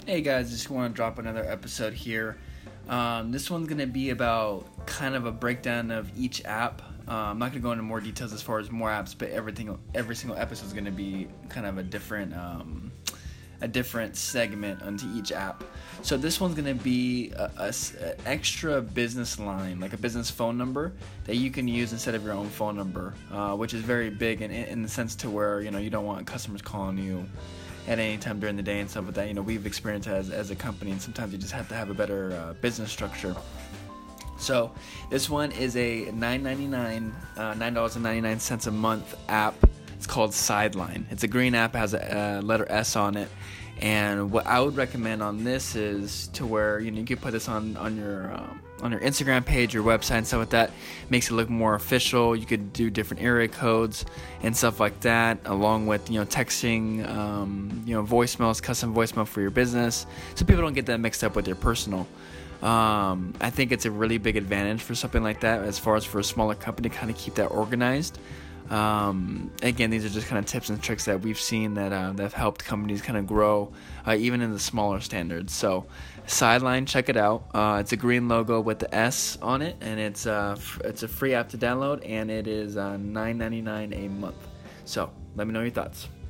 Hey guys, just want to drop another episode here. This one's going to be about kind of a breakdown of each app. I'm not going to go into more details as far as more apps, but every single episode is going to be kind of a different segment onto each app. So this one's going to be an extra business line, like a business phone number that you can use instead of your own phone number, which is very big in the sense to where you don't want customers calling you at any time during the day and stuff like that. We've experienced as a company, and sometimes you just have to have a better business structure. So this one is a $9.99 a month app. It's called Sideline. It's a green app, has a letter S on it. And what I would recommend on this is to where you can put this on your Instagram page, your website, and stuff like that. Makes it look more official. You could do different area codes and stuff like that, along with texting, voicemails, custom voicemail for your business, so people don't get that mixed up with your personal. I think it's a really big advantage for something like that, as far as for a smaller company to kind of keep that organized. Again, these are just kind of tips and tricks that we've seen that have helped companies kind of grow, even in the smaller standards. So Sideline, check it out. It's a green logo with the S on it, and it's a free app to download, and it is $9.99 a month. So let me know your thoughts.